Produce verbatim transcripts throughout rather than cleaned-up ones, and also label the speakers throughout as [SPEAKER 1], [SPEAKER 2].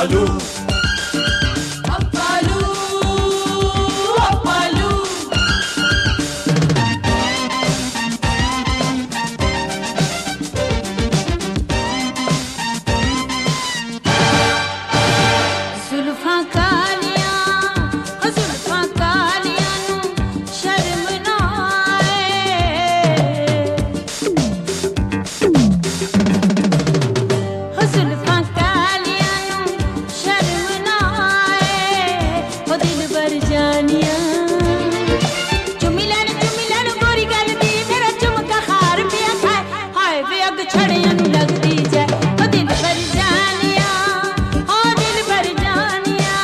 [SPEAKER 1] Apalu,
[SPEAKER 2] Apalu, Apalu. जुल्फां कालियां, ओ जुल्फां कालियां नू शर्म ना आए। ओ जुल्फां कालियां नू शर्म ना आए। ओ दिल भर जानियां चुमी लैन चुमी लैन गोरी गल दी मेरा झुमका हार पिया खाए। हाय वे अग छड़ियां नू लगदी जाए। ओ दिल भर जानियां, ओ दिल भर जानियां।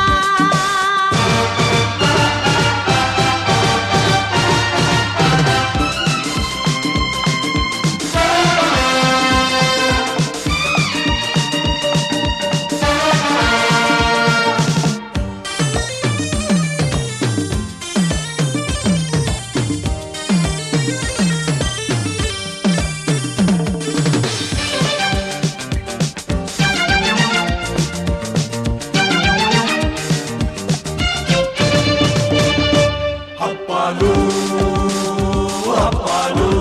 [SPEAKER 1] Apalu, Apalu,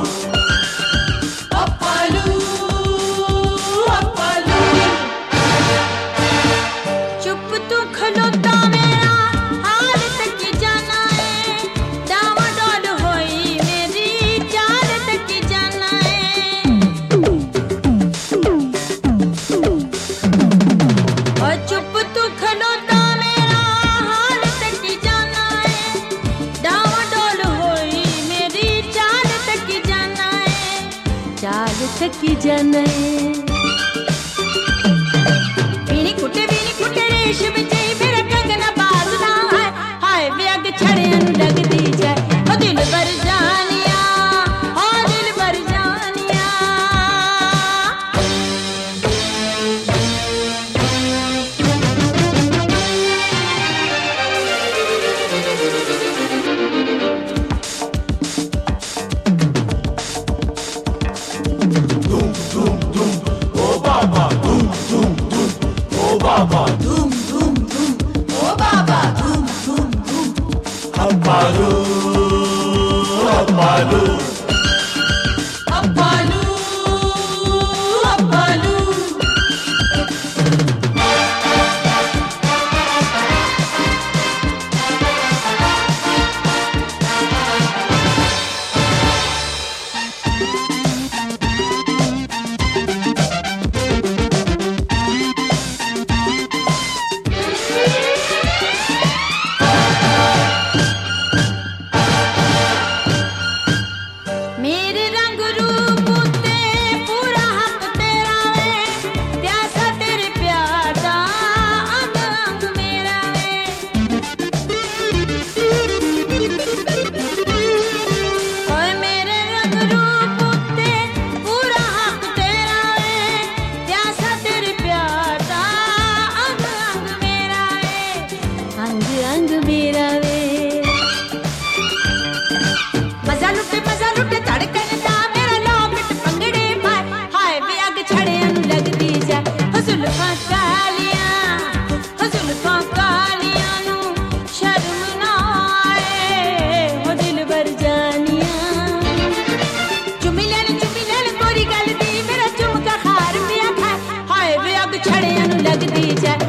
[SPEAKER 2] Apalu, Apalu। चुप तू खलोता मेरा हाल तक जाना है। डावाडोल होई मेरी चाल तक जाना है। और चुप तू खलोता मेरा हाल तक जाना है। डावाडोल होई मेरी चाल तक जाना है। चाल तक जाना है। बीनी कुटे बीनी कुटे रेशम जई मेरा कंगना बाजना है। हाय वे अग छड़ियां नू लगदी जाए। ओ दिल भर जानियां, ओ दिल भर जानियां।
[SPEAKER 1] dum dum dum, oh baba, dum dum dum, oh baba,
[SPEAKER 2] धूम धूम धूम ओ बाबा धूम धूम धूम।
[SPEAKER 1] Apalu, Apalu,
[SPEAKER 2] Apalu, Apalu। मेरे रंग रूप ते पूरा हक तेरा वे। प्यासा तेरे प्यार दा अंग अंग मेरा वे। ओए मेरे रंग रूप ते पूरा हक तेरा वे। प्यासा तेरे प्यार दा अंग अंग मेरा वे। अंग अंग मेरा वे। मजा लुटे मजा लुटे धड़कन दा मेरा लॉकेट पंगड़े पाए। हाय वे अग छड़ियां नू लगदी जाए। ओ जुल्फां कालियां, ओ जुल्फां कालियां नू शर्म ना आए। ओ दिल भर जानियां चुमी लैन चुमी लैन गोरी गल दी मेरा झुमका हार पिया खाए। हाय वे अग छड़ियां नू लगदी जाए।